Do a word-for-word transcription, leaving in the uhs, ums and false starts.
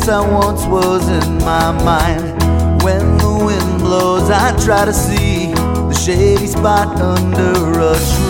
place I once was in my mind. When the wind blows, I try to see the shady spot under a tree.